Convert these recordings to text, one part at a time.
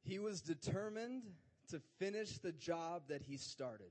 He was determined to finish the job that he started.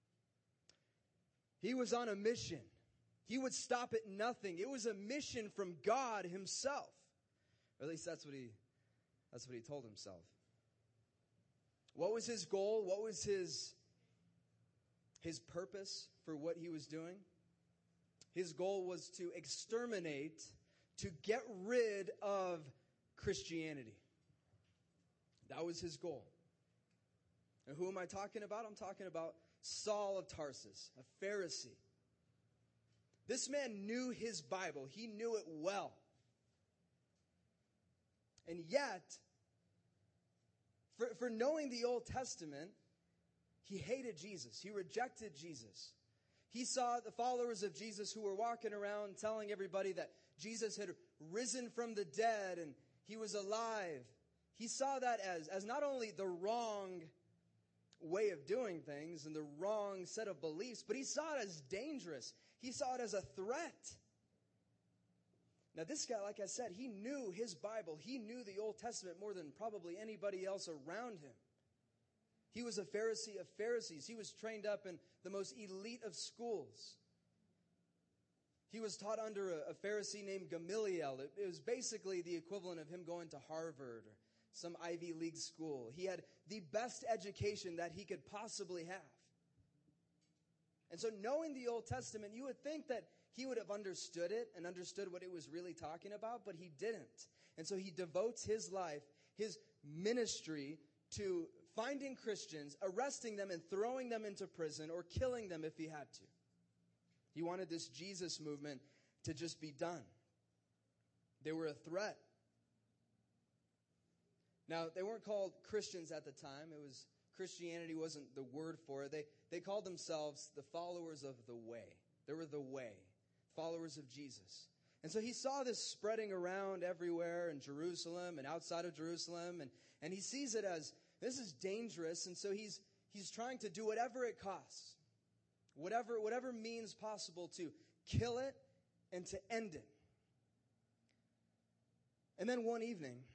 He was on a mission. He would stop at nothing. It was a mission from God himself. Or at least that's what he told himself. What was his goal? What was his purpose for what he was doing? His goal was to exterminate, to get rid of Christianity. That was his goal. And who am I talking about? I'm talking about Saul of Tarsus, a Pharisee. This man knew his Bible. He knew it well. And yet, for knowing the Old Testament, he hated Jesus. He rejected Jesus. He saw the followers of Jesus who were walking around telling everybody that Jesus had risen from the dead and he was alive. He saw that as not only the wrong way of doing things and the wrong set of beliefs, but he saw it as dangerous. He saw it as a threat. Now this guy, like I said, he knew his Bible. He knew the Old Testament more than probably anybody else around him. He was a Pharisee of Pharisees. He was trained up in the most elite of schools. He was taught under a Pharisee named Gamaliel. It was basically the equivalent of him going to Harvard or some Ivy League school. He had the best education that he could possibly have. And so knowing the Old Testament, you would think that he would have understood it and understood what it was really talking about, but he didn't. And so he devotes his life, his ministry, to finding Christians, arresting them and throwing them into prison or killing them if he had to. He wanted this Jesus movement to just be done. They were a threat. Now, they weren't called Christians at the time. Christianity wasn't the word for it. They called themselves the followers of the way. They were the way, followers of Jesus. And so he saw this spreading around everywhere in Jerusalem and outside of Jerusalem. And he sees it as, this is dangerous. And so he's trying to do whatever it costs. Whatever means possible to kill it and to end it. And then one evening,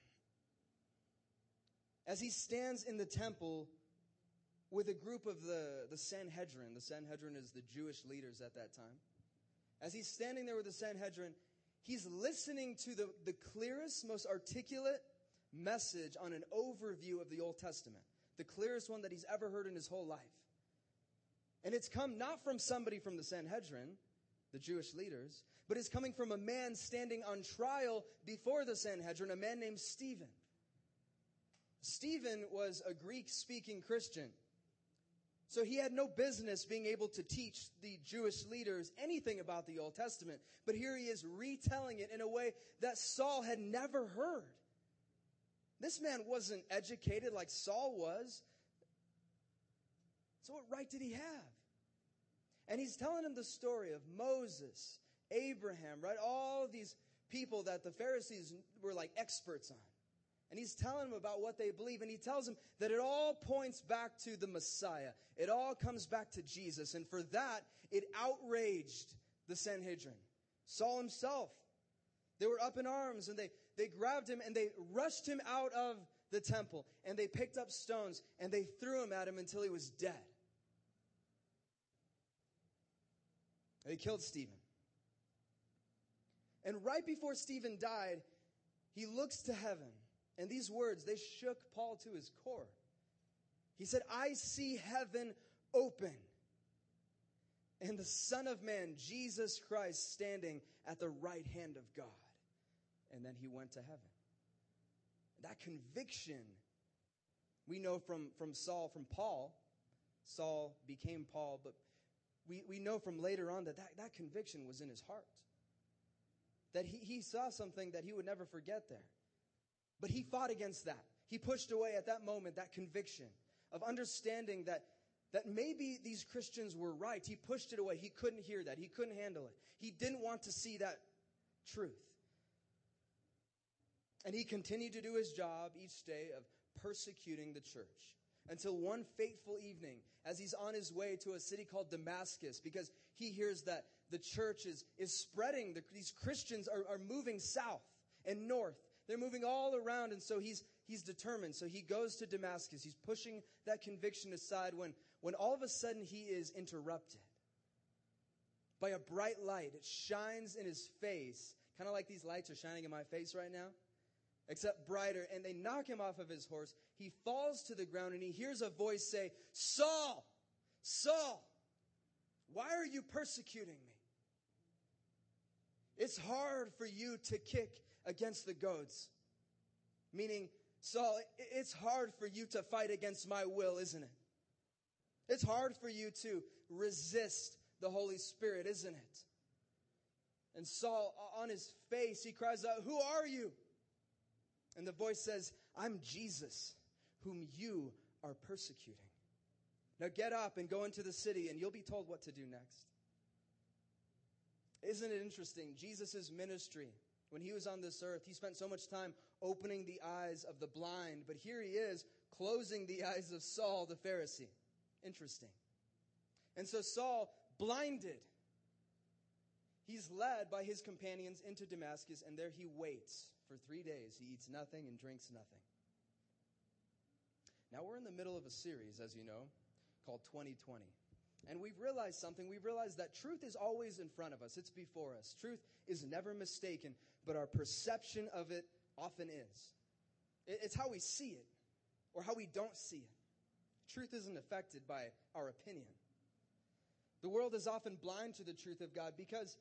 as he stands in the temple with a group of the Sanhedrin. The Sanhedrin is the Jewish leaders at that time. As he's standing there with the Sanhedrin, he's listening to the clearest, most articulate message on an overview of the Old Testament. The clearest one that he's ever heard in his whole life. And it's come not from somebody from the Sanhedrin, the Jewish leaders, but it's coming from a man standing on trial before the Sanhedrin, a man named Stephen. Stephen was a Greek-speaking Christian. So he had no business being able to teach the Jewish leaders anything about the Old Testament. But here he is retelling it in a way that Saul had never heard. This man wasn't educated like Saul was. So what right did he have? And he's telling him the story of Moses, Abraham, right? All of these people that the Pharisees were like experts on. And he's telling them about what they believe. And he tells them that it all points back to the Messiah. It all comes back to Jesus. And for that, it outraged the Sanhedrin. Saul himself. They were up in arms and they grabbed him and they rushed him out of the temple. And they picked up stones and they threw him at him until he was dead. They killed Stephen. And right before Stephen died, he looks to heaven. And these words, they shook Paul to his core. He said, I see heaven open. And the Son of Man, Jesus Christ, standing at the right hand of God. And then he went to heaven. That conviction, we know from Saul, from Paul. Saul became Paul, but we know from later on that conviction was in his heart. That he saw something that he would never forget there. But he fought against that. He pushed away at that moment that conviction of understanding that maybe these Christians were right. He pushed it away. He couldn't hear that. He couldn't handle it. He didn't want to see that truth. And he continued to do his job each day of persecuting the church. Until one fateful evening, as he's on his way to a city called Damascus, because he hears that the church is spreading. These Christians are moving south and north. They're moving all around, and so he's determined. So he goes to Damascus. He's pushing that conviction aside when all of a sudden he is interrupted by a bright light. It shines in his face, kind of like these lights are shining in my face right now, except brighter. And they knock him off of his horse. He falls to the ground, and he hears a voice say, "Saul, Saul, why are you persecuting me? It's hard for you to kick against the goads." Meaning, Saul, it's hard for you to fight against my will, isn't it? It's hard for you to resist the Holy Spirit, isn't it? And Saul, on his face, he cries out, "Who are you?" And the voice says, "I'm Jesus, whom you are persecuting. Now get up and go into the city, and you'll be told what to do next." Isn't it interesting? Jesus' ministry, when he was on this earth, he spent so much time opening the eyes of the blind, but here he is closing the eyes of Saul the Pharisee. Interesting. And so Saul, blinded, he's led by his companions into Damascus, and there he waits for 3 days. He eats nothing and drinks nothing. Now we're in the middle of a series, as you know, called 2020. And we've realized something. We've realized that truth is always in front of us. It's before us. Truth is never mistaken, but our perception of it often is. It's how we see it or how we don't see it. Truth isn't affected by our opinion. The world is often blind to the truth of God because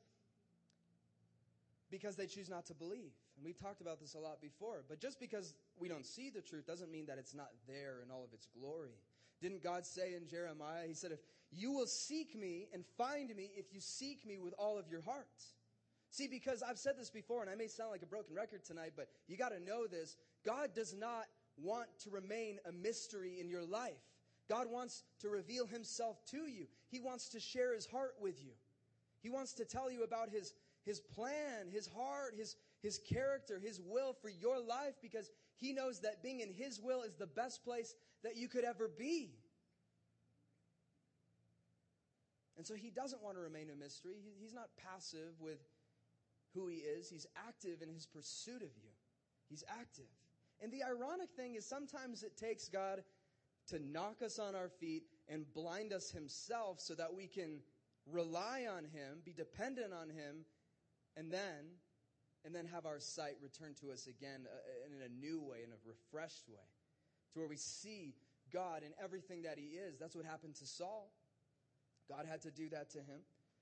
they choose not to believe. And we've talked about this a lot before. But just because we don't see the truth doesn't mean that it's not there in all of its glory. Didn't God say in Jeremiah, he said, "If you will seek me and find me, if you seek me with all of your heart." See, because I've said this before, and I may sound like a broken record tonight, but you got to know this. God does not want to remain a mystery in your life. God wants to reveal himself to you. He wants to share his heart with you. He wants to tell you about his plan, his heart, his character, his will for your life, because he knows that being in his will is the best place that you could ever be. And so he doesn't want to remain a mystery. He's not passive with who he is. He's active in his pursuit of you. He's active. And the ironic thing is sometimes it takes God to knock us on our feet and blind us himself so that we can rely on him, be dependent on him, and then have our sight returned to us again in a new way, in a refreshed way, to where we see God in everything that he is. That's what happened to Saul. God had to do that to him.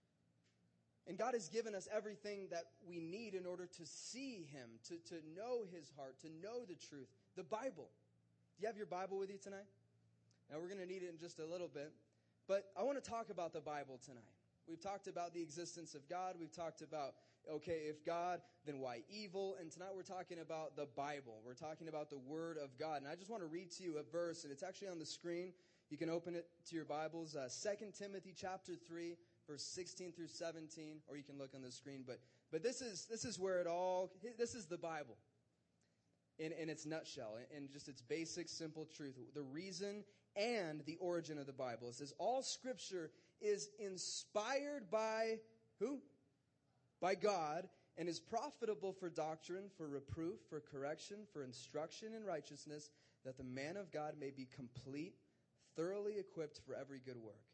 And God has given us everything that we need in order to see him, to know his heart, to know the truth. The Bible. Do you have your Bible with you tonight? Now, we're going to need it in just a little bit. But I want to talk about the Bible tonight. We've talked about the existence of God. We've talked about, okay, if God, then why evil? And tonight we're talking about the Bible. We're talking about the Word of God. And I just want to read to you a verse, and it's actually on the screen. You can open it to your Bibles. 2 Timothy chapter 3, verse 16 through 17, or you can look on the screen. But this is where it all, this is the Bible in its nutshell, in just its basic, simple truth. The reason and the origin of the Bible. It says, all Scripture is inspired by who? By God, and is profitable for doctrine, for reproof, for correction, for instruction in righteousness, that the man of God may be complete, thoroughly equipped for every good work.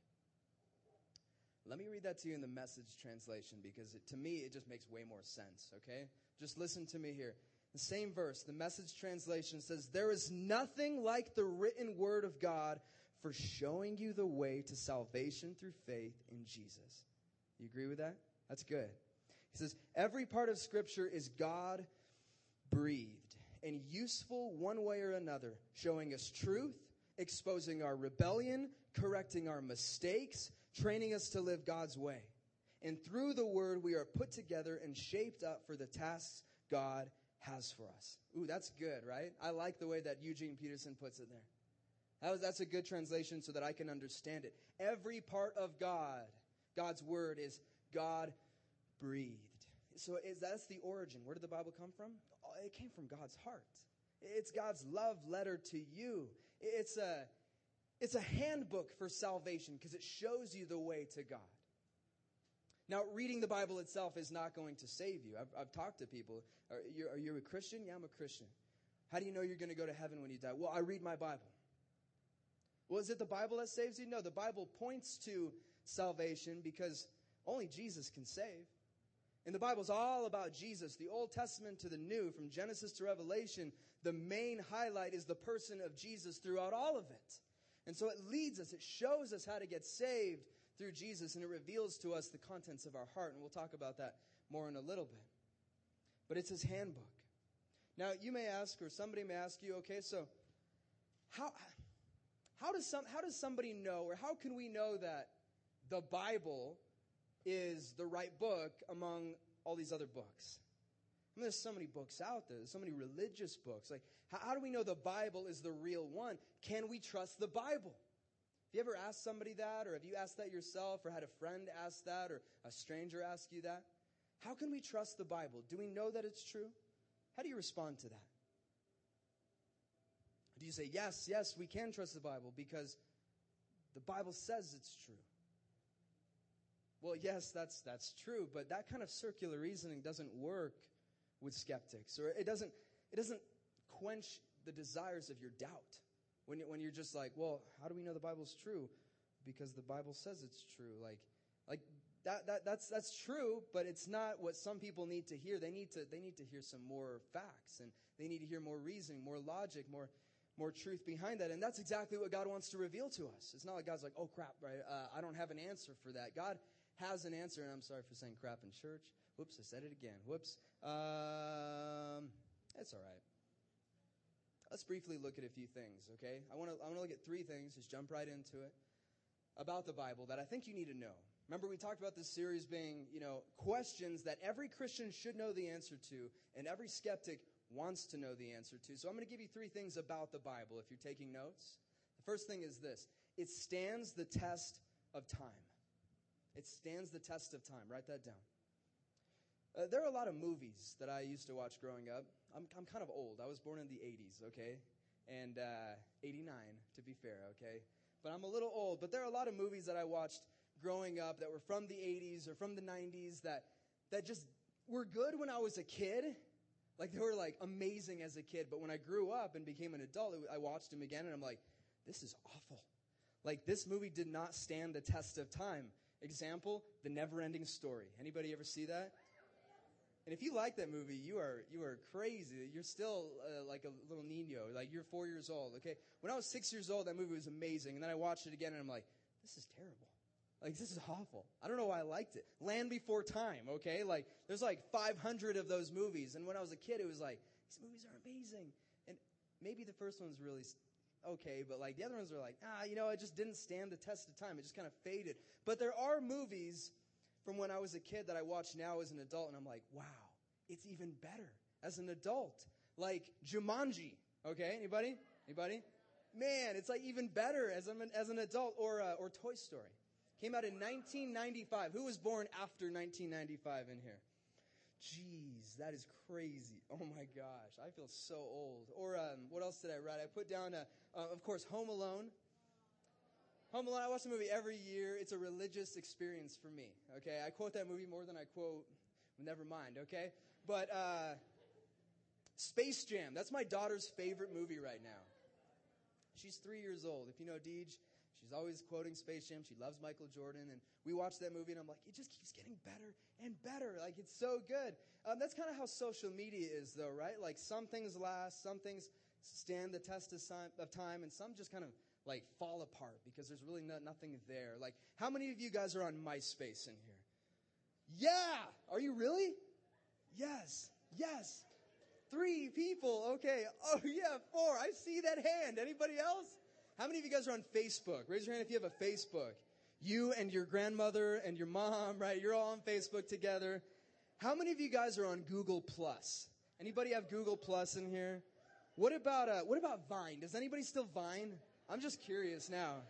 Let me read that to you in the Message translation, because to me it just makes way more sense, okay? Just listen to me here. The same verse, the Message translation says, there is nothing like the written word of God for showing you the way to salvation through faith in Jesus. You agree with that? That's good. He says, every part of Scripture is God-breathed and useful one way or another, showing us truth, exposing our rebellion, correcting our mistakes, training us to live God's way. And through the word, we are put together and shaped up for the tasks God has for us. Ooh, that's good, right? I like the way that Eugene Peterson puts it there. That's a good translation so that I can understand it. Every part of God's word is God-breathed. So that's the origin. Where did the Bible come from? It came from God's heart. It's God's love letter to you. It's a handbook for salvation because it shows you the way to God. Now, reading the Bible itself is not going to save you. I've talked to people. Are you a Christian? Yeah, I'm a Christian. How do you know you're going to go to heaven when you die? Well, I read my Bible. Well, is it the Bible that saves you? No, the Bible points to salvation because only Jesus can save. And the Bible's all about Jesus. The Old Testament to the New, from Genesis to Revelation, the main highlight is the person of Jesus throughout all of it. And so it leads us, it shows us how to get saved through Jesus, and it reveals to us the contents of our heart. And we'll talk about that more in a little bit. But it's his handbook. Now, you may ask, or somebody may ask you, okay, so how does somebody know, or how can we know that the Bible is the right book among all these other books? I mean, there's so many books out there. There's so many religious books. Like, how do we know the Bible is the real one? Can we trust the Bible? Have you ever asked somebody that, or have you asked that yourself, or had a friend ask that, or a stranger ask you that? How can we trust the Bible? Do we know that it's true? How do you respond to that? Do you say, yes, we can trust the Bible because the Bible says it's true? Well, yes, that's true, but that kind of circular reasoning doesn't work with skeptics, or it doesn't quench the desires of your doubt. When you're just like, well, how do we know the Bible's true? Because the Bible says it's true. Like that's true, but it's not what some people need to hear. They need to hear some more facts, and they need to hear more reasoning, more logic, more truth behind that. And that's exactly what God wants to reveal to us. It's not like God's like, oh crap, right? I don't have an answer for that. God has an answer, and I'm sorry for saying crap in church. Whoops, I said it again. Whoops. That's all right. Let's briefly look at a few things, okay? I want to look at three things, just jump right into it, about the Bible that I think you need to know. Remember, we talked about this series being, questions that every Christian should know the answer to, and every skeptic wants to know the answer to. So I'm going to give you three things about the Bible if you're taking notes. The first thing is this. It stands the test of time. It stands the test of time. Write that down. There are a lot of movies that I used to watch growing up. I'm kind of old. I was born in the 80s, okay? And 89, to be fair, okay? But I'm a little old. But there are a lot of movies that I watched growing up that were from the 80s or from the 90s that just were good when I was a kid. Like, they were, like, amazing as a kid. But when I grew up and became an adult, I watched them again, and I'm like, this is awful. Like, this movie did not stand the test of time. Example, The Never-Ending Story. Anybody ever see that? And if you like that movie, you are crazy. You're still like a little niño. Like, you're 4 years old, okay? When I was 6 years old, that movie was amazing. And then I watched it again, and I'm like, this is terrible. Like, this is awful. I don't know why I liked it. Land Before Time, okay? Like, there's like 500 of those movies. And when I was a kid, it was like, these movies are amazing. And maybe the first one's really okay, but like the other ones are like, it just didn't stand the test of time. It just kind of faded. But there are movies from when I was a kid that I watch now as an adult, and I'm like, wow, it's even better as an adult. Like Jumanji, okay? Anybody? Man, it's like even better as an adult. Or Toy Story. Came out in 1995. Who was born after 1995 in here? Jeez, that is crazy. Oh my gosh, I feel so old. Or what else did I write? I put down, of course, Home Alone. Home Alone, I watch the movie every year. It's a religious experience for me, okay? I quote that movie more than I quote Nevermind, okay? But Space Jam, that's my daughter's favorite movie right now. She's 3 years old. If you know Deej, she's always quoting Space Jam. She loves Michael Jordan. And we watch that movie, and I'm like, it just keeps getting better and better. Like, it's so good. That's kind of how social media is, though, right? Like, some things last, some things stand the test of time, and some just kind of, like, fall apart because there's really nothing there. Like, how many of you guys are on MySpace in here? Yeah! Are you really? Yes. 3 people. Okay. Oh, yeah, 4. I see that hand. Anybody else? How many of you guys are on Facebook? Raise your hand if you have a Facebook. You and your grandmother and your mom, right? You're all on Facebook together. How many of you guys are on Google+? Anybody have Google+ in here? What about Vine? Does anybody still Vine? I'm just curious now.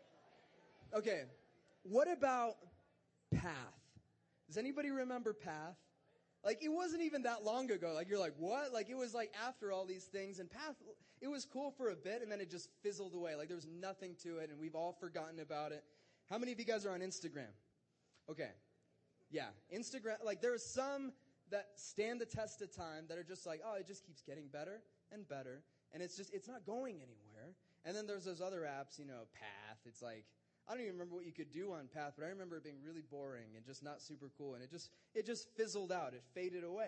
Okay. What about Path? Does anybody remember Path? Like, it wasn't even that long ago. Like, you're like, what? Like, it was like after all these things. And Path, it was cool for a bit, and then it just fizzled away. Like, there was nothing to it, and we've all forgotten about it. How many of you guys are on Instagram? Okay. Yeah, Instagram, like there are some that stand the test of time that are just like, oh, it just keeps getting better and better, and it's not going anywhere. And then there's those other apps, Path. It's like, I don't even remember what you could do on Path, but I remember it being really boring and just not super cool, and it just fizzled out. It faded away.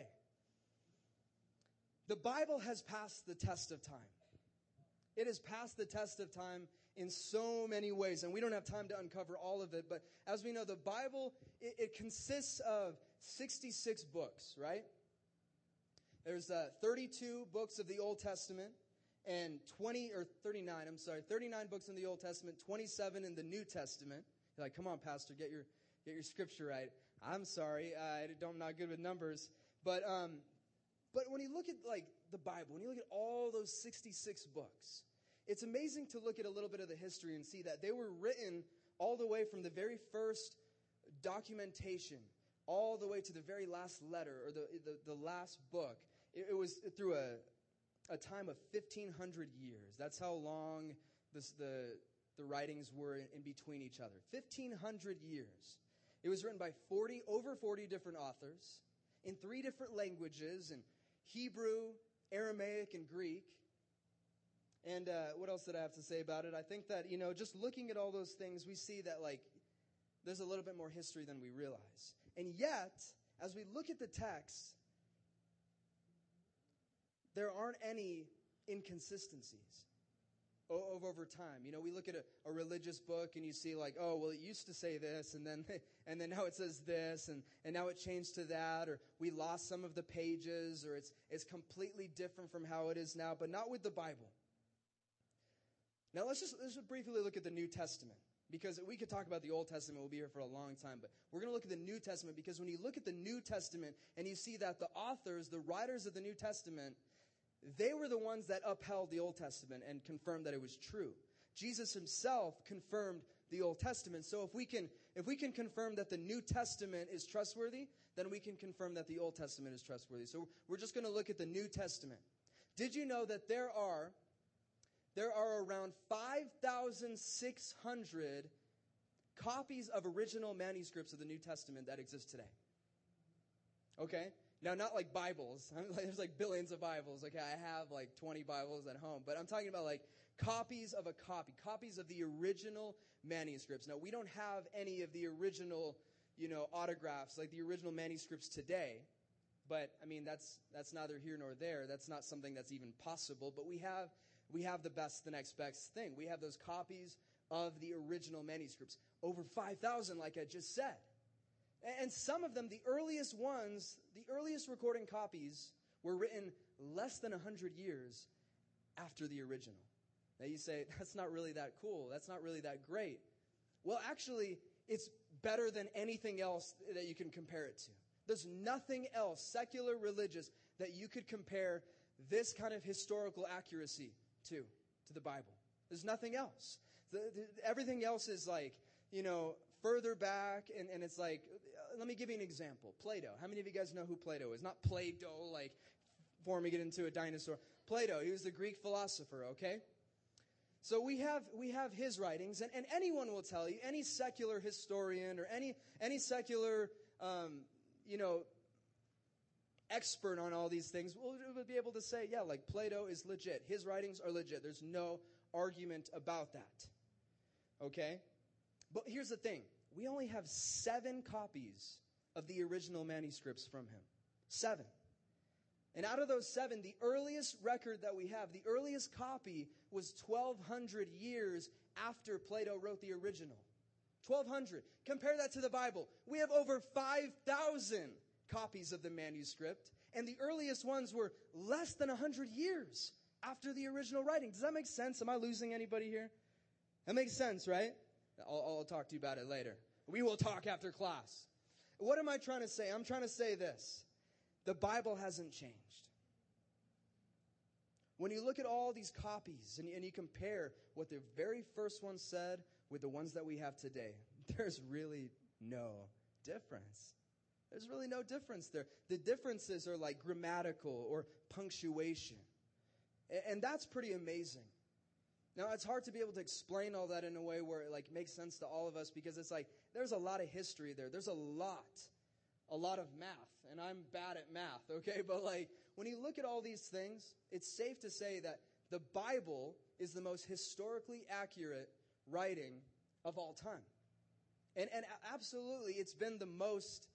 The Bible has passed the test of time. It has passed the test of time in so many ways, and we don't have time to uncover all of it, but as we know, the Bible, it consists of 66 books, right? There's 32 books of the Old Testament and 39 books in the Old Testament, 27 in the New Testament. You're like, come on, Pastor, get your scripture right. I'm sorry, I'm not good with numbers, but when you look at like the Bible, when you look at all those 66 books, it's amazing to look at a little bit of the history and see that they were written all the way from the very first documentation all the way to the very last letter or the last book. It was through a time of 1,500 years. That's how long the writings were in between each other. 1,500 years. It was written by over 40 different authors in 3 different languages, in Hebrew, Aramaic, and Greek. And what else did I have to say about it? I think that, just looking at all those things, we see that, like, there's a little bit more history than we realize. And yet, as we look at the text, there aren't any inconsistencies over time. We look at a religious book and you see like, oh, well, it used to say this, and then now it says this, and now it changed to that, or we lost some of the pages, or it's completely different from how it is now, but not with the Bible. Now let's just briefly look at the New Testament, because we could talk about the Old Testament, we'll be here for a long time, but we're going to look at the New Testament, because when you look at the New Testament and you see that the authors, the writers of the New Testament, they were the ones that upheld the Old Testament and confirmed that it was true. Jesus himself confirmed the Old Testament. So if we can confirm that the New Testament is trustworthy, then we can confirm that the Old Testament is trustworthy. So we're just going to look at the New Testament. Did you know that there are around 5,600 copies of original manuscripts of the New Testament that exist today? Okay? Now, not like Bibles. There's like billions of Bibles. Okay, I have like 20 Bibles at home. But I'm talking about like copies of a copy, copies of the original manuscripts. Now, we don't have any of the original, autographs, like the original manuscripts today. But, I mean, that's neither here nor there. That's not something that's even possible. But we have the next best thing. We have those copies of the original manuscripts. Over 5,000, like I just said. And some of them, the earliest recording copies were written less than 100 years after the original. Now you say, that's not really that cool. That's not really that great. Well, actually, it's better than anything else that you can compare it to. There's nothing else, secular, religious, that you could compare this kind of historical accuracy to the Bible. There's nothing else. Everything else is like, further back, and it's like, let me give you an example. Plato. How many of you guys know who Plato is? Not Play-Doh, like forming it into a dinosaur. Plato, he was the Greek philosopher, okay? So we have his writings, and anyone will tell you, any secular historian or any secular, expert on all these things will be able to say, yeah, like Plato is legit. His writings are legit. There's no argument about that, okay? But here's the thing. We only have 7 copies of the original manuscripts from him. 7. And out of those 7, the earliest record that we have, the earliest copy was 1,200 years after Plato wrote the original. 1,200. Compare that to the Bible. We have over 5,000 copies of the manuscript, and the earliest ones were less than 100 years after the original writing. Does that make sense? Am I losing anybody here? That makes sense, right? I'll talk to you about it later. We will talk after class. What am I trying to say? I'm trying to say this. The Bible hasn't changed. When you look at all these copies and you compare what the very first one said with the ones that we have today, there's really no difference. There's really no difference there. The differences are like grammatical or punctuation. And that's pretty amazing. Now, it's hard to be able to explain all that in a way where it like makes sense to all of us, because it's like there's a lot of history there. There's a lot a lot of math, and I'm bad at math, okay? But like, when you look at all these things, it's safe to say that the Bible is the most historically accurate writing of all time. And absolutely, it's been the most,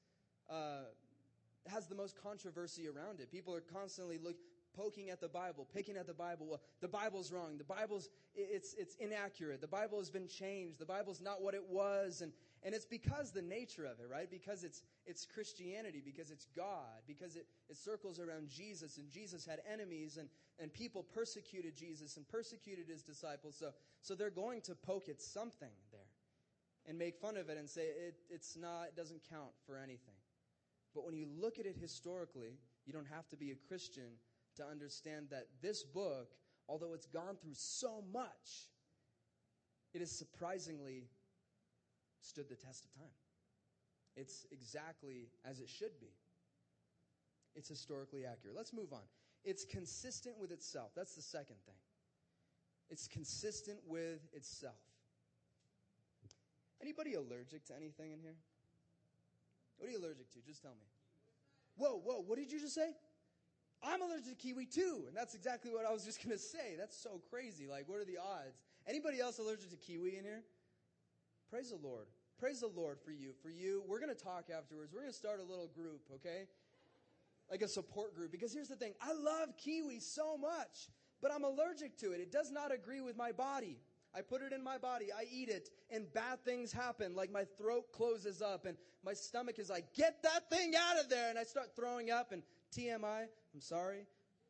has the most controversy around it. People are constantly poking at the Bible, picking at the Bible. Well, the Bible's wrong. The Bible's, it's inaccurate. The Bible has been changed. The Bible's not what it was. And it's because the nature of it, right? Because it's Christianity, because it's God, because it circles around Jesus, and Jesus had enemies, and people persecuted Jesus and persecuted his disciples. So they're going to poke at something there and make fun of it and say it doesn't count for anything. But when you look at it historically, you don't have to be a Christian to understand that this book, although it's gone through so much, it has surprisingly stood the test of time. It's exactly as it should be. It's historically accurate. Let's move on. It's consistent with itself. That's the second thing. It's consistent with itself. Anybody allergic to anything in here? What are you allergic to? Just tell me. Whoa, what did you just say? I'm allergic to kiwi too. And that's exactly what I was just going to say. That's so crazy. Like, what are the odds? Anybody else allergic to kiwi in here? Praise the Lord. Praise the Lord for you. For you, we're going to talk afterwards. We're going to start a little group, okay? Like a support group. Because here's the thing. I love kiwi so much, but I'm allergic to it. It does not agree with my body. I put it in my body. I eat it, and bad things happen. Like my throat closes up, and my stomach is like, get that thing out of there. And I start throwing up, and TMI, I'm sorry.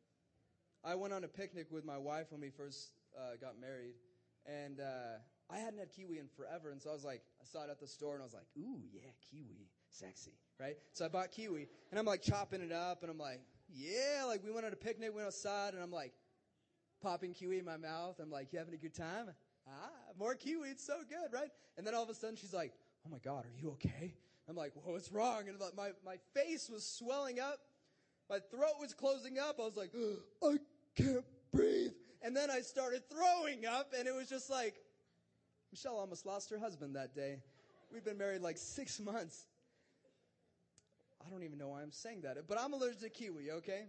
I went on a picnic with my wife when we first got married, and I hadn't had kiwi in forever, and so I saw it at the store, and I was like, ooh, yeah, kiwi, sexy, right? So I bought kiwi, and I'm like chopping it up, and I'm like, yeah, like we went on a picnic, went outside, and I'm like popping kiwi in my mouth. I'm like, you having a good time? More kiwi, it's so good, right? And then all of a sudden she's like, oh my God, are you okay? I'm like, whoa, what's wrong? And my face was swelling up. My throat was closing up. I was like, I can't breathe. And then I started throwing up, and it was just like, Michelle almost lost her husband that day. We've been married like 6 months. I don't even know why I'm saying that, but I'm allergic to kiwi, okay?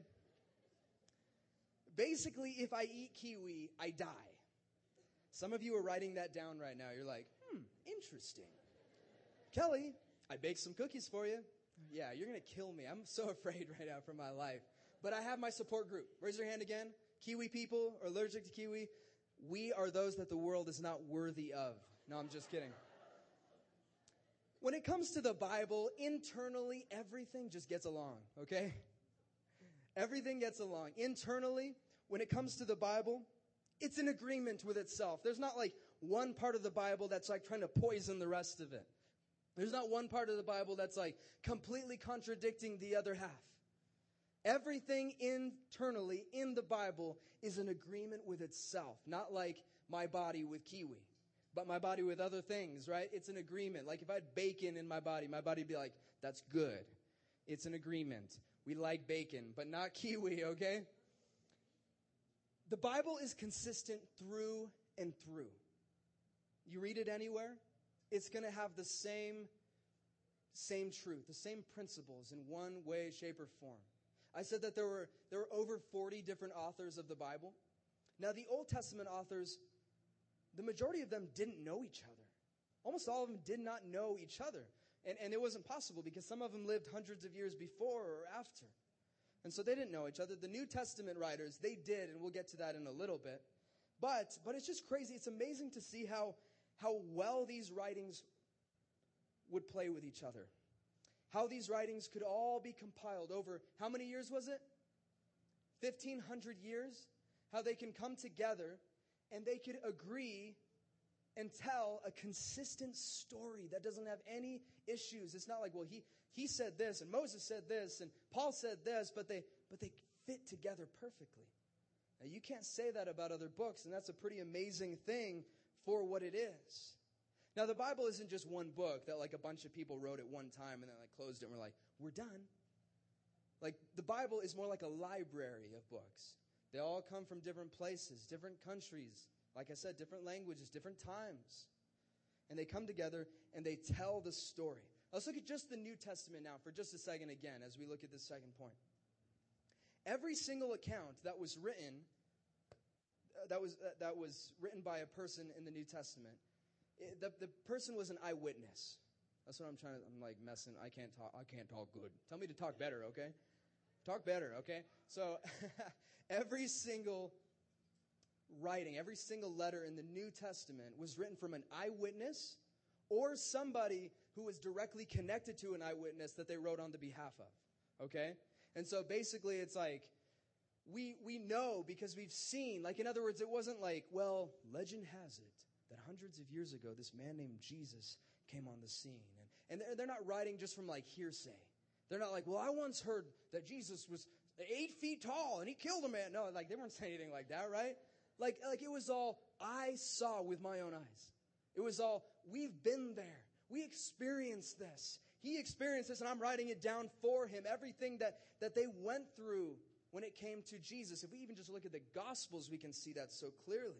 Basically, if I eat kiwi, I die. Some of you are writing that down right now. You're like, interesting. Kelly, I baked some cookies for you. Yeah, you're going to kill me. I'm so afraid right now for my life. But I have my support group. Raise your hand again. Kiwi people are allergic to kiwi. We are those that the world is not worthy of. No, I'm just kidding. When it comes to the Bible, internally, everything just gets along, okay? Everything gets along. Internally, when it comes to the Bible, it's in agreement with itself. There's not like one part of the Bible that's like trying to poison the rest of it. There's not one part of the Bible that's like completely contradicting the other half. Everything internally in the Bible is in agreement with itself. Not like my body with kiwi, but my body with other things, right? It's an agreement. Like if I had bacon in my body would be like, that's good. It's an agreement. We like bacon, but not kiwi, okay? The Bible is consistent through and through. You read it anywhere, it's going to have the same truth, the same principles in one way, shape, or form. I said that there were over 40 different authors of the Bible. Now, the Old Testament authors, the majority of them didn't know each other. Almost all of them did not know each other. And it wasn't possible because some of them lived hundreds of years before or after. And so they didn't know each other. The New Testament writers, they did, and we'll get to that in a little bit. But it's just crazy. It's amazing to see how well these writings would play with each other. How these writings could all be compiled over, how many years was it? 1,500 years? How they can come together and they could agree and tell a consistent story that doesn't have any issues. It's not like, well, he said this, and Moses said this, and Paul said this, but they fit together perfectly. Now, you can't say that about other books, and that's a pretty amazing thing for what it is. Now, the Bible isn't just one book that like a bunch of people wrote at one time and then like closed it and we're like, we're done. Like the Bible is more like a library of books. They all come from different places, different countries. Like I said, different languages, different times. And they come together and they tell the story. Let's look at just the New Testament now for just a second again as we look at this second point. Every single account that was written by a person in the New Testament, the person was an eyewitness. That's what I'm like messing. I can't talk good. Tell me to talk better, okay? Talk better, okay? So every single writing, every single letter in the New Testament was written from an eyewitness or somebody who was directly connected to an eyewitness that they wrote on the behalf of, okay? And so basically it's like, we know because we've seen, like in other words, it wasn't like, well, legend has it that hundreds of years ago, this man named Jesus came on the scene. And they're not writing just from like hearsay. They're not like, well, I once heard that Jesus was 8 feet tall and he killed a man. No, like they weren't saying anything like that, right? Like it was all, I saw with my own eyes. It was all, we've been there. We experienced this. He experienced this and I'm writing it down for him. Everything that they went through when it came to Jesus. If we even just look at the Gospels, we can see that so clearly.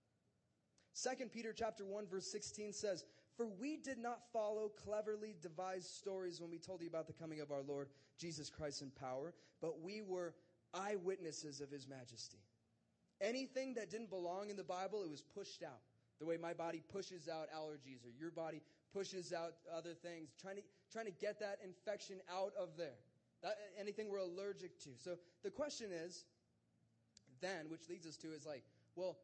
2 Peter chapter 1, verse 16 says, "For we did not follow cleverly devised stories when we told you about the coming of our Lord Jesus Christ in power, but we were eyewitnesses of his majesty." Anything that didn't belong in the Bible, it was pushed out. The way my body pushes out allergies or your body pushes out other things, trying to get that infection out of there. Anything we're allergic to. So the question is, then, which leads us to, is like, well,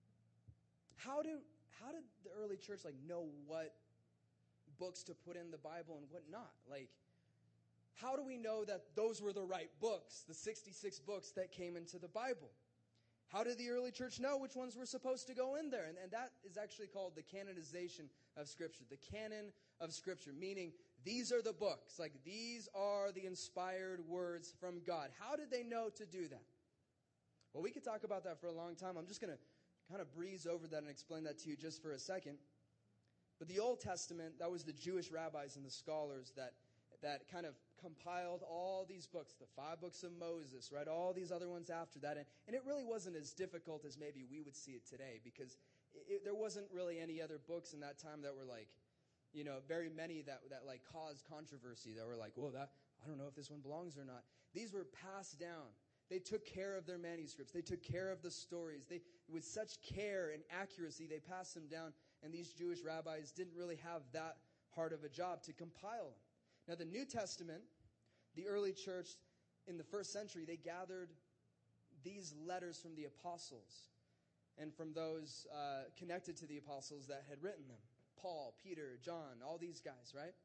how did the early church like know what books to put in the Bible and what not? Like, how do we know that those were the right books, the 66 books that came into the Bible? How did the early church know which ones were supposed to go in there? And that is actually called the canonization of Scripture. The canon of Scripture, meaning these are the books. Like these are the inspired words from God. How did they know to do that? Well, we could talk about that for a long time. I'm just going to kind of breeze over that and explain that to you just for a second. But the Old Testament, that was the Jewish rabbis and the scholars that kind of compiled all these books, the 5 books of Moses, right? All these other ones after that. And it really wasn't as difficult as maybe we would see it today because there wasn't really any other books in that time that were like, you know, very many that like caused controversy, that were like, well, I don't know if this one belongs or not. These were passed down. They took care of their manuscripts. They took care of the stories. With such care and accuracy, they passed them down. And these Jewish rabbis didn't really have that hard of a job to compile them. Now, the New Testament, the early church in the first century, they gathered these letters from the apostles and from those connected to the apostles that had written them. Paul, Peter, John, all these guys, right?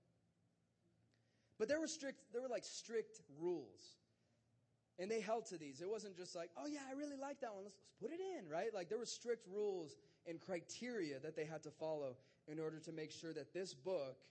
But there were strict rules. And they held to these. It wasn't just like, oh yeah, I really like that one. Let's put it in, right? Like there were strict rules and criteria that they had to follow in order to make sure that this book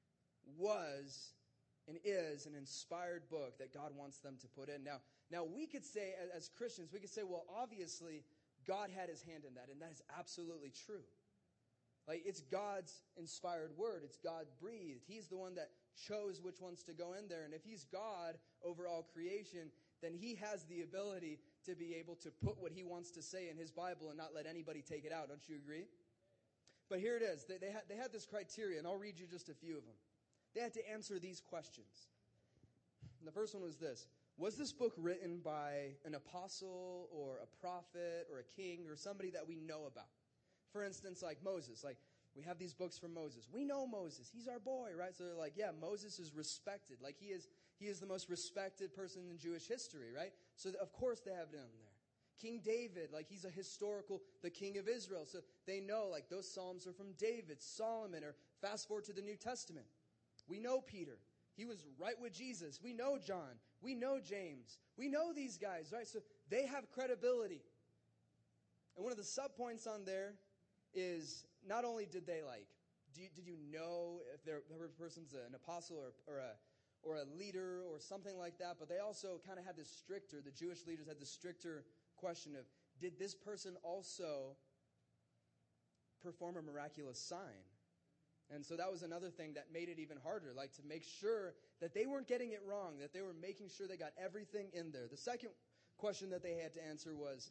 was and is an inspired book that God wants them to put in. Now we could say, as Christians, we could say, well, obviously, God had his hand in that, and that is absolutely true. Like, it's God's inspired word. It's God-breathed. He's the one that chose which ones to go in there, and if he's God over all creation, then he has the ability to be able to put what he wants to say in his Bible and not let anybody take it out. Don't you agree? But here it is. They had this criteria, and I'll read you just a few of them. They had to answer these questions. And the first one was this. Was this book written by an apostle or a prophet or a king or somebody that we know about? For instance, like Moses. Like, we have these books from Moses. We know Moses. He's our boy, right? So they're like, yeah, Moses is respected. Like, he is the most respected person in Jewish history, right? So, of course, they have it in there. King David, like, he's the king of Israel. So they know, like, those Psalms are from David, Solomon, or fast forward to the New Testament. We know Peter. He was right with Jesus. We know John. We know James. We know these guys, right? So they have credibility. And one of the subpoints on there is not only did they did you know if there were person's an apostle or a leader or something like that, but they also kind of had this stricter, the Jewish leaders had this stricter question of, did this person also perform a miraculous sign? And so that was another thing that made it even harder, like to make sure that they weren't getting it wrong, that they were making sure they got everything in there. The second question that they had to answer was,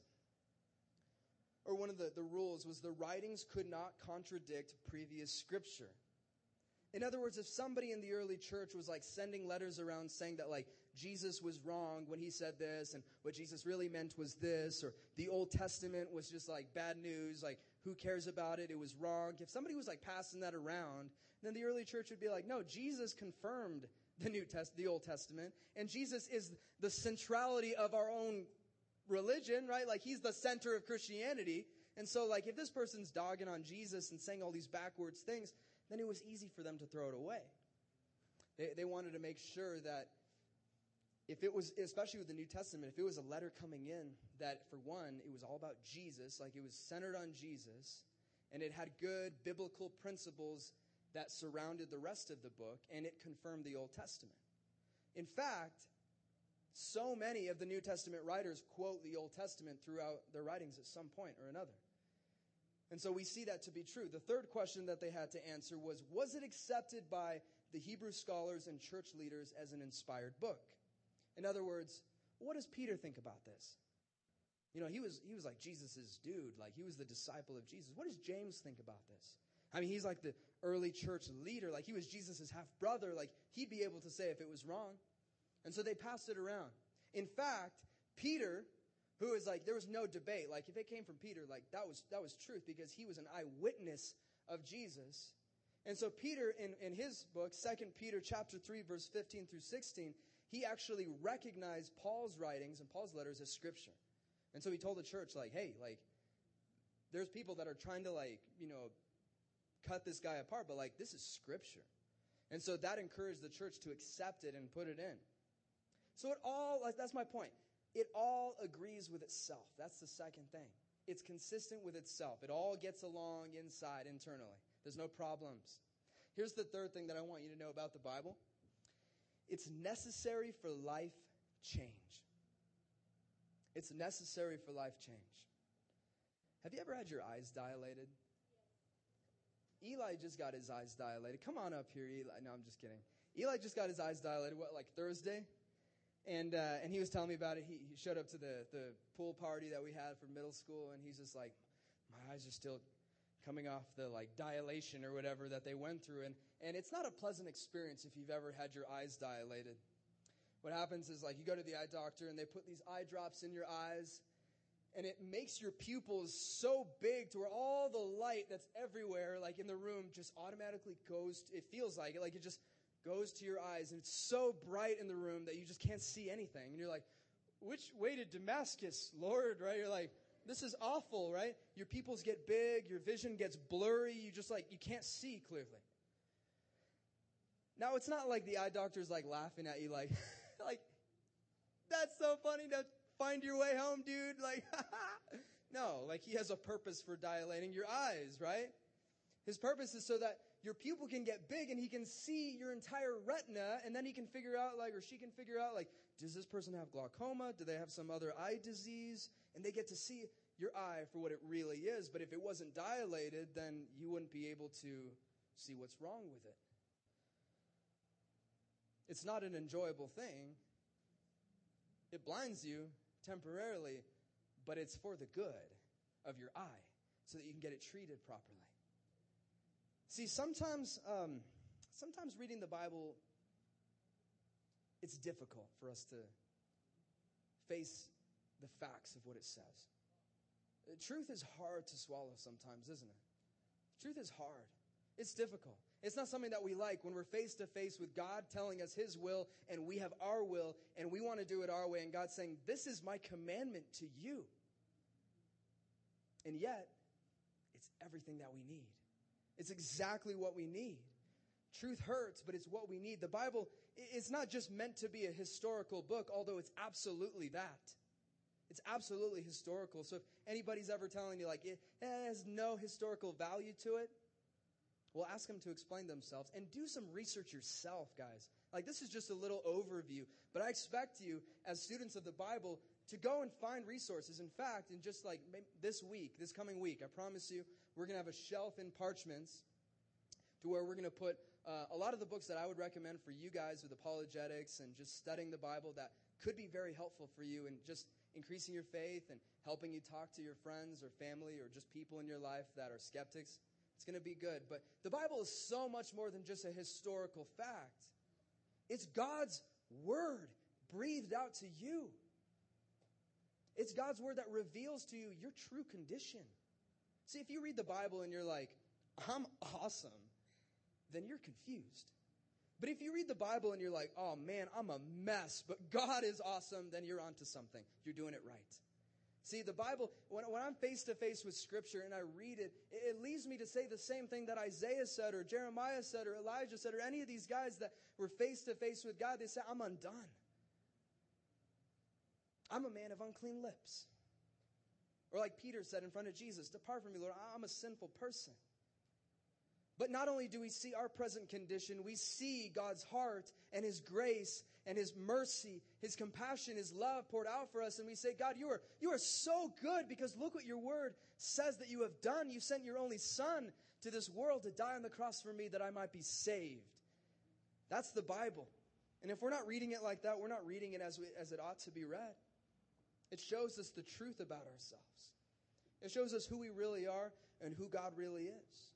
or one of the rules was, the writings could not contradict previous scripture. In other words, if somebody in the early church was like sending letters around saying that like Jesus was wrong when he said this and what Jesus really meant was this, or the Old Testament was just like bad news, like who cares about it? It was wrong. If somebody was like passing that around, then the early church would be like, no, Jesus confirmed the Old Testament, and Jesus is the centrality of our own religion, right? Like he's the center of Christianity. And so like if this person's dogging on Jesus and saying all these backwards things, then it was easy for them to throw it away. They wanted to make sure that if it was, especially with the New Testament, if it was a letter coming in, that for one, it was all about Jesus, like it was centered on Jesus, and it had good biblical principles that surrounded the rest of the book, and it confirmed the Old Testament. In fact, so many of the New Testament writers quote the Old Testament throughout their writings at some point or another. And so we see that to be true. The third question that they had to answer was it accepted by the Hebrew scholars and church leaders as an inspired book? In other words, what does Peter think about this? You know, he was like Jesus' dude. Like, he was the disciple of Jesus. What does James think about this? I mean, he's like the early church leader. Like, he was Jesus' half-brother. Like, he'd be able to say if it was wrong. And so they passed it around. In fact, Peter, who is like, there was no debate. Like, if it came from Peter, like, that was truth because he was an eyewitness of Jesus. And so Peter, in his book, 2 Peter chapter 3, verse 15 through 16, he actually recognized Paul's writings and Paul's letters as Scripture. And so he told the church, like, hey, like, there's people that are trying to, like, you know, cut this guy apart, but, like, this is Scripture. And so that encouraged the church to accept it and put it in. So it all, like, that's my point. It all agrees with itself. That's the second thing. It's consistent with itself. It all gets along inside, internally. There's no problems. Here's the third thing that I want you to know about the Bible. It's necessary for life change. It's necessary for life change. Have you ever had your eyes dilated? Eli just got his eyes dilated. Come on up here, Eli. No, I'm just kidding. Eli just got his eyes dilated, like Thursday? And he was telling me about it. He showed up to the pool party that we had for middle school, and he's just like, my eyes are still coming off the like dilation or whatever that they went through. And it's not a pleasant experience if you've ever had your eyes dilated. What happens is like you go to the eye doctor and they put these eye drops in your eyes, and it makes your pupils so big to where all the light that's everywhere, like in the room, just automatically goes, it feels like it just goes to your eyes, and it's so bright in the room that you just can't see anything. And you're like, which way to Damascus, Lord, right? You're like, this is awful, right? Your pupils get big, your vision gets blurry, you can't see clearly. Now, it's not like the eye doctor's like laughing at you like, like, that's so funny to find your way home, dude. Like, no, like he has a purpose for dilating your eyes, right? His purpose is so that your pupil can get big and he can see your entire retina, and then he can figure out, like, or she can figure out, like, does this person have glaucoma? Do they have some other eye disease? And they get to see your eye for what it really is. But if it wasn't dilated, then you wouldn't be able to see what's wrong with it. It's not an enjoyable thing. It blinds you temporarily, but it's for the good of your eye so that you can get it treated properly. See, sometimes reading the Bible, it's difficult for us to face the facts of what it says. Truth is hard to swallow sometimes, isn't it? Truth is hard. It's difficult. It's not something that we like when we're face to face with God telling us His will and we have our will and we want to do it our way, and God's saying, this is my commandment to you. And yet, it's everything that we need. It's exactly what we need. Truth hurts, but it's what we need. The Bible, it's not just meant to be a historical book, although it's absolutely that. It's absolutely historical. So if anybody's ever telling you, like, it has no historical value to it, well, ask them to explain themselves and do some research yourself, guys. Like, this is just a little overview, but I expect you, as students of the Bible, to go and find resources. In fact, in just like this coming week, I promise you, we're going to have a shelf in Parchments to where we're going to put a lot of the books that I would recommend for you guys with apologetics and just studying the Bible that could be very helpful for you in just increasing your faith and helping you talk to your friends or family or just people in your life that are skeptics It's going to be good. But the Bible is so much more than just a historical fact. It's God's word breathed out to you. It's God's word that reveals to you your true condition. See, if you read the Bible and you're like, I'm awesome, then you're confused. But if you read the Bible and you're like, oh man, I'm a mess, but God is awesome, then you're onto something. You're doing it right. See, the Bible, when I'm face to face with Scripture and I read it, it leads me to say the same thing that Isaiah said or Jeremiah said or Elijah said or any of these guys that were face to face with God. They say, I'm undone. I'm a man of unclean lips. Or like Peter said in front of Jesus, depart from me, Lord, I'm a sinful person. But not only do we see our present condition, we see God's heart and His grace and His mercy, His compassion, His love poured out for us. And we say, God, you are so good because look what your word says that you have done. You sent your only Son to this world to die on the cross for me that I might be saved. That's the Bible. And if we're not reading it like that, we're not reading it as it ought to be read. It shows us the truth about ourselves. It shows us who we really are and who God really is.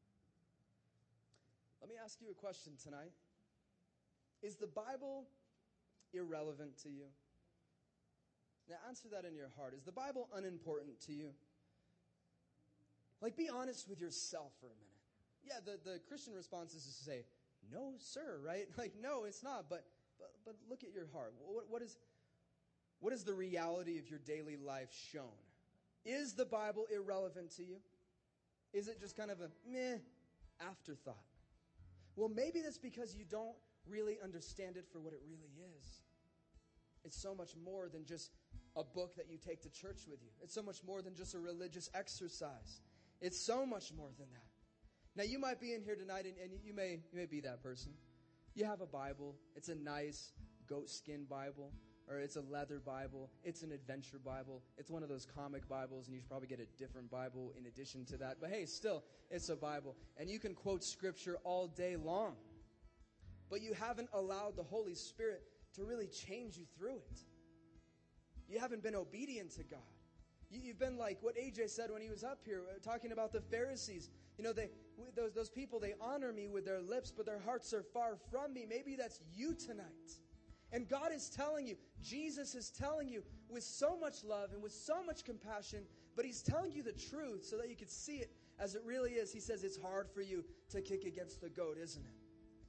Let me ask you a question tonight. Is the Bible irrelevant to you? Now answer that in your heart. Is the Bible unimportant to you? Like, be honest with yourself for a minute. Yeah, the Christian response is to say, no, sir, right? Like, no, it's not. But look at your heart. What is the reality of your daily life shown? Is the Bible irrelevant to you? Is it just kind of a meh afterthought? Well, maybe that's because you don't really understand it for what it really is. It's so much more than just a book that you take to church with you. It's so much more than just a religious exercise. It's so much more than that. Now, you might be in here tonight, and you may be that person. You have a Bible. It's a nice goatskin Bible, or it's a leather Bible. It's an adventure Bible. It's one of those comic Bibles, and you should probably get a different Bible in addition to that. But hey, still, it's a Bible. And you can quote Scripture all day long. But you haven't allowed the Holy Spirit to really change you through it. You haven't been obedient to God. You've been like what AJ said when he was up here, talking about the Pharisees. You know, those people, they honor me with their lips, but their hearts are far from me. Maybe that's you tonight. And God is telling you, Jesus is telling you with so much love and with so much compassion, but He's telling you the truth so that you can see it as it really is. He says it's hard for you to kick against the goat, isn't it?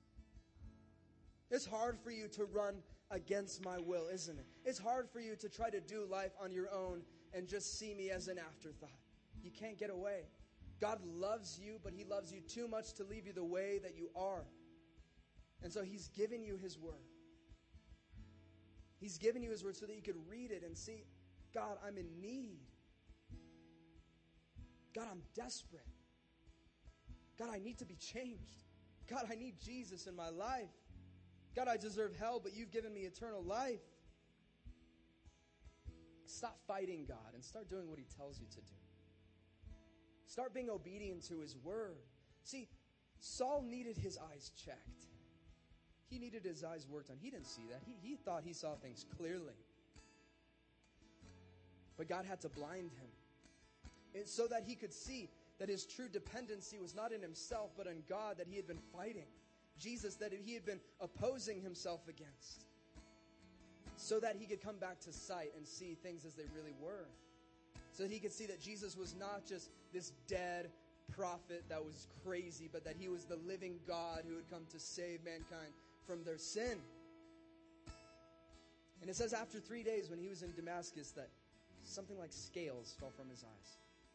It's hard for you to run against my will, isn't it? It's hard for you to try to do life on your own and just see me as an afterthought. You can't get away. God loves you, but He loves you too much to leave you the way that you are. And so He's given you His word. He's given you His word so that you could read it and see, God, I'm in need. God, I'm desperate. God, I need to be changed. God, I need Jesus in my life. God, I deserve hell, but you've given me eternal life. Stop fighting God and start doing what He tells you to do. Start being obedient to His word. See, Saul needed his eyes checked. He needed his eyes worked on. He didn't see that. He thought he saw things clearly. But God had to blind him so that he could see that his true dependency was not in himself, but in God that he had been fighting. Jesus, that he had been opposing himself against. So that he could come back to sight and see things as they really were. So that he could see that Jesus was not just this dead prophet that was crazy, but that He was the living God who had come to save mankind from their sin. And it says after 3 days when he was in Damascus that something like scales fell from his eyes.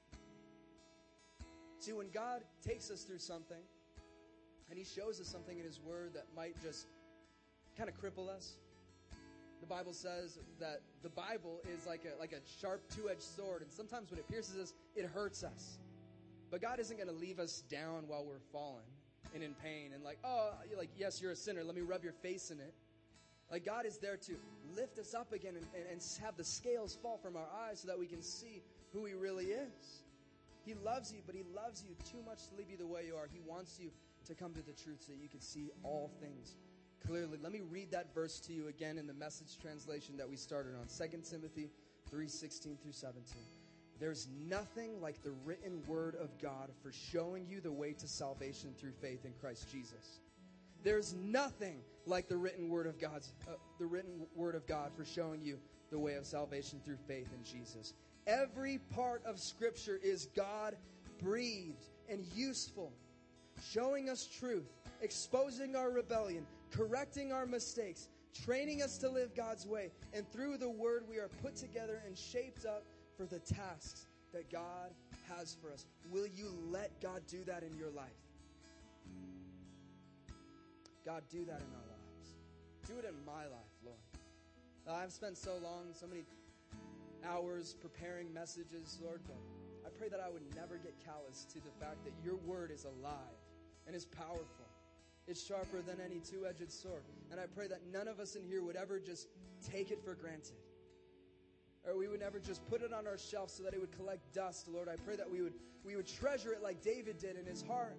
See, when God takes us through something and He shows us something in His word that might just kind of cripple us, the Bible says that the Bible is like a sharp two-edged sword, and sometimes when it pierces us, it hurts us. But God isn't going to leave us down while we're fallen and in pain and like, oh, yes, you're a sinner. Let me rub your face in it. Like, God is there to lift us up again and have the scales fall from our eyes so that we can see who He really is. He loves you, but He loves you too much to leave you the way you are. He wants you to come to the truth so that you can see all things clearly. Let me read that verse to you again in the Message translation that we started on. 2 Timothy 3:16 through 17. There's nothing like the written word of God for showing you the way to salvation through faith in Christ Jesus. There's nothing like the written word of God for showing you the way of salvation through faith in Jesus. Every part of Scripture is God-breathed and useful, showing us truth, exposing our rebellion, correcting our mistakes, training us to live God's way. And through the Word, we are put together and shaped up for the tasks that God has for us. Will you let God do that in your life? God, do that in our lives. Do it in my life, Lord. I've spent so many hours preparing messages, Lord, but I pray that I would never get callous to the fact that your word is alive and is powerful. It's sharper than any two-edged sword. And I pray that none of us in here would ever just take it for granted. Or we would never just put it on our shelf so that it would collect dust, Lord. I pray that we would treasure it like David did in his heart.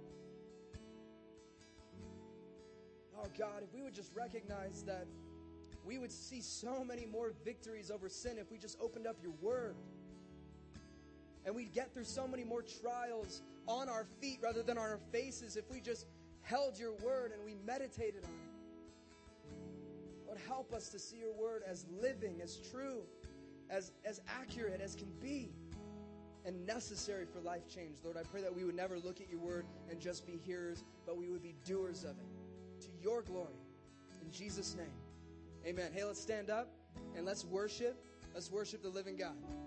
Oh, God, if we would just recognize that we would see so many more victories over sin if we just opened up your word. And we'd get through so many more trials on our feet rather than on our faces if we just held your word and we meditated on it. Lord, help us to see your word as living, as true, as accurate as can be, and necessary for life change. Lord, I pray that we would never look at your word and just be hearers, but we would be doers of it to your glory. In Jesus' name, amen. Hey, let's stand up and let's worship. Let's worship the living God.